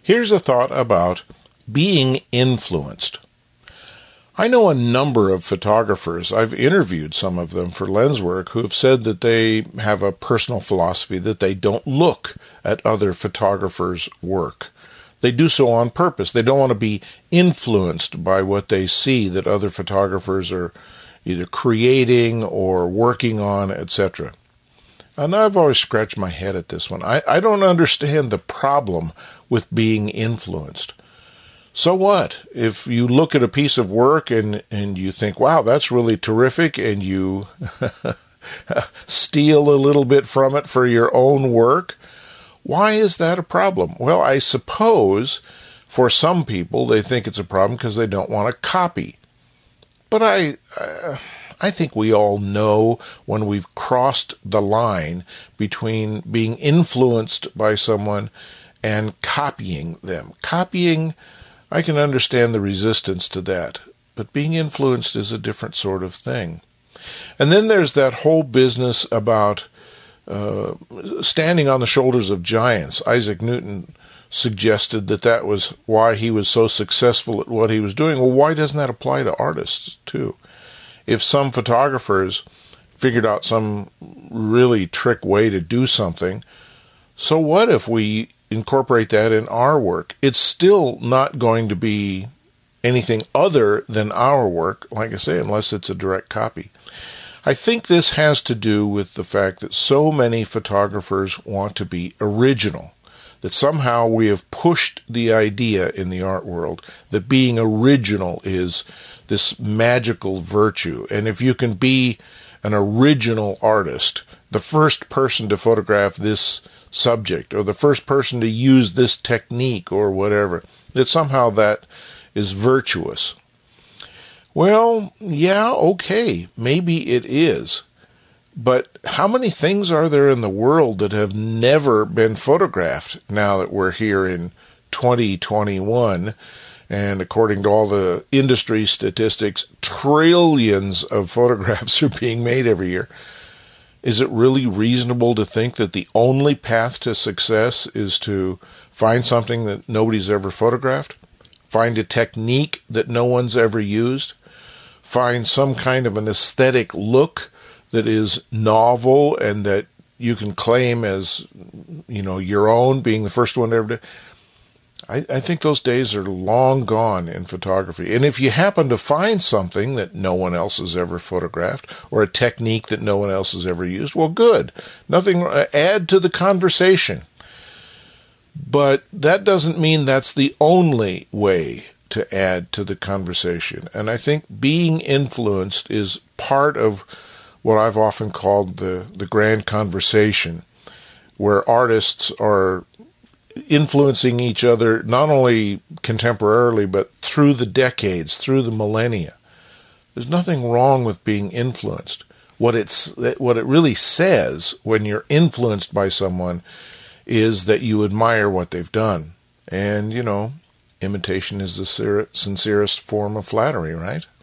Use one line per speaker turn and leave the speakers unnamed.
Here's a thought about being influenced. I know a number of photographers, I've interviewed some of them for Lenswork, who have said that they have a personal philosophy that they don't look at other photographers' work. They do so on purpose. They don't want to be influenced by what they see that other photographers are either creating or working on, etc. And I've always scratched my head at this one. I don't understand the problem with being influenced. So what? If you look at a piece of work and you think, wow, that's really terrific, and you steal a little bit from it for your own work, why is that a problem? Well, I suppose for some people they think it's a problem because they don't want to copy. But I think we all know when we've crossed the line between being influenced by someone and copying them. Copying, I can understand the resistance to that, but being influenced is a different sort of thing. And then there's that whole business about standing on the shoulders of giants. Isaac Newton suggested that was why he was so successful at what he was doing. Well, why doesn't that apply to artists too? If some photographers figured out some really trick way to do something, so what if we incorporate that in our work? It's still not going to be anything other than our work, like I say, unless it's a direct copy. I think this has to do with the fact that so many photographers want to be original, that somehow we have pushed the idea in the art world that being original is this magical virtue. And if you can be an original artist, the first person to photograph this subject, or the first person to use this technique or whatever, that somehow that is virtuous. Well, yeah, okay, maybe it is. But how many things are there in the world that have never been photographed now that we're here in 2021? And according to all the industry statistics, trillions of photographs are being made every year. Is it really reasonable to think that the only path to success is to find something that nobody's ever photographed? Find a technique that no one's ever used? Find some kind of an aesthetic look that is novel and that you can claim as, your own, being the first one to ever do? I think those days are long gone in photography. And if you happen to find something that no one else has ever photographed, or a technique that no one else has ever used, well, good. Nothing, add to the conversation. But that doesn't mean that's the only way to add to the conversation. And I think being influenced is part of what I've often called the grand conversation, where artists are influencing each other, not only contemporarily, but through the decades, through the millennia. There's nothing wrong with being influenced. What it really says when you're influenced by someone is that you admire what they've done. And, imitation is the sincerest form of flattery, right?